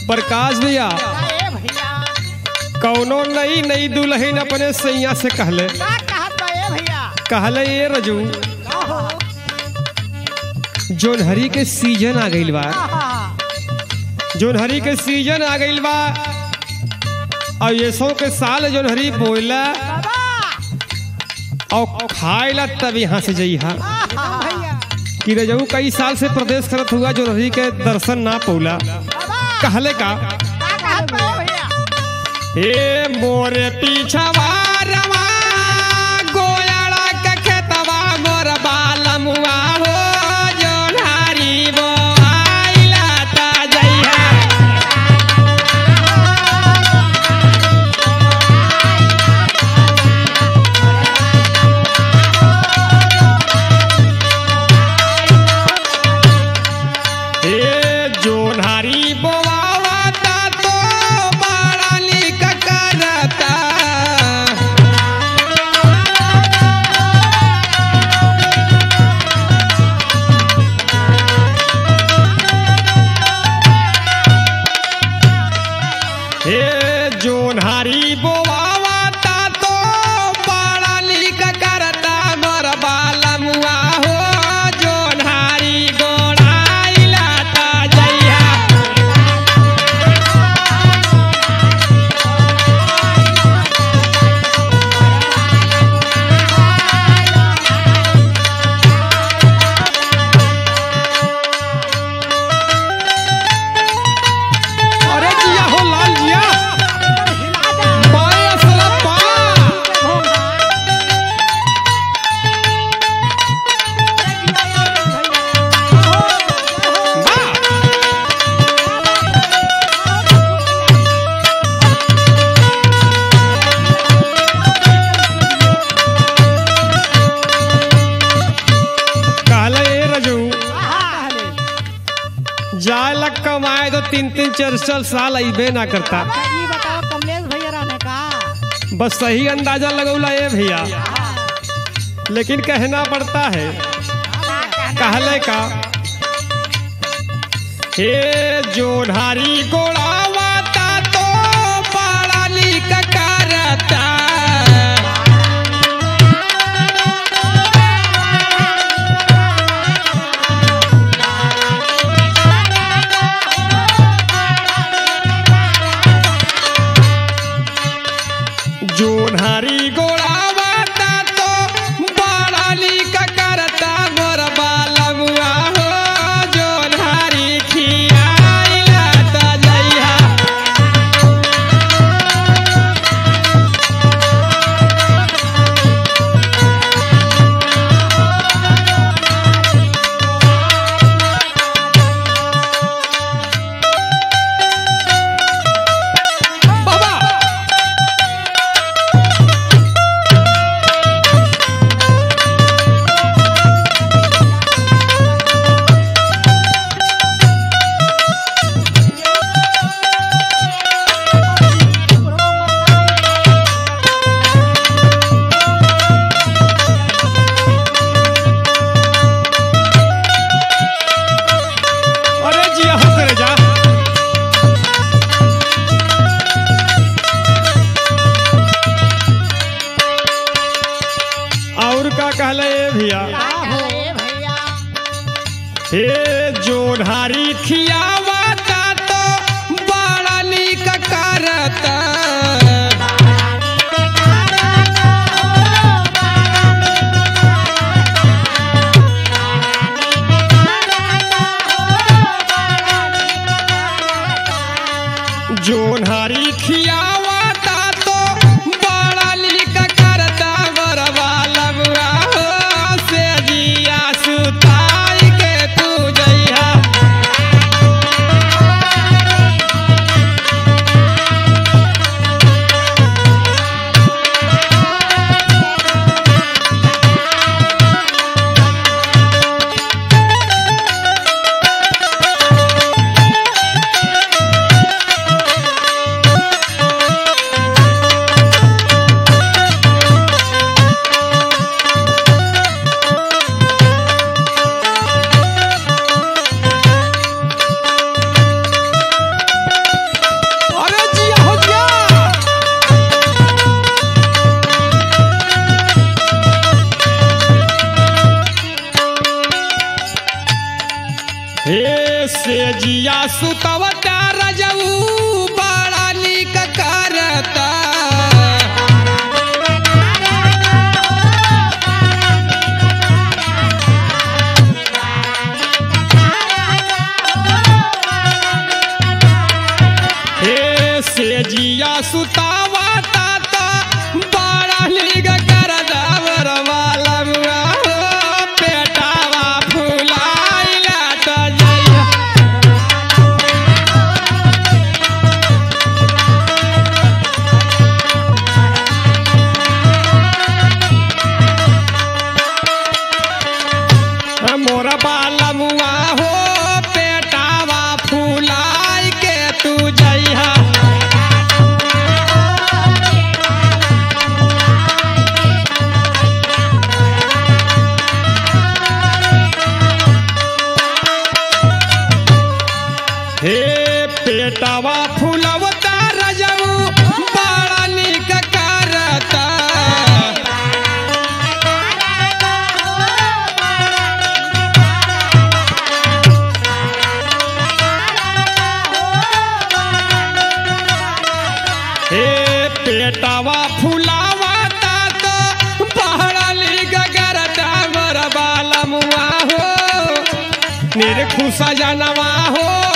प्रकाश भैया भैया कौनो नई नई दुल्हन अपने सैया से कहले का कहत बा भैया कहले ये रजू कहो जोनहरी के सीजन आ गइल बा जोनहरी के सीजन आ गइल बा और ये सौ के साल जोनहरी बोला बाबा और खाएला तब यहाँ से जइहा भैया कि रजऊ कई साल से प्रदेश करत हुआ जोनहरी के दर्शन ना पौला बाबा कहले का का कहत बा भैया ए मोरे पीछवा रवा गोयाड़ा के खेतवा मोर बालमुआ हो जोनहरी बोआइला ता जइहा ए जोनहरी बोआवा ता तो बड़ा निक करता हे जोनहरी बोआवा ता तो बड़ा निक करता मोर बालमुआ हो जोनहरी गोड़ाइला ता जइहा अरे जिया हो लाल जिया बाएं असला बा बा कहले ए रजू जाए लग कमाए तो 3-3 4 साल अइबे ना करता ये बताओ कमलेश भैया रहने का बस सही अंदाजा लगौला ए भैया लेकिन कहना पड़ता है कहले का हे जोनहरी गोड़ावा ता तो बड़ा निक करता जोनहरी गोड़ावा ता तो बड़ा निक करता मोर बालमुआ हो जोनहरी खियाइला ता जइहा बाबा अरे जिया हो करे जा और का कहले ए भैया भैया हे जोनहरी खियावा ता तो बड़ा निक करता जोनहरी खियावा ता तो बड़ा निक करता मोर बालमुआ हो से जिया सुताई के तू जइहा सुतवता रजऊ बड़ा निक करता हे से जिया सुतावता तो बड़ा निक करता वरवाला मुआ हो पेटावा फुलाइला तो जइया मोरा बाला मुआ हो पेटावा फुलाई के तू जइहा हे पेटावा फुलवता रजऊ बड़ा निक करता हे पेटावा फुलावता तो बड़ा निक करता मोरा बाला मुआ हो निर्खुशा जनवा हो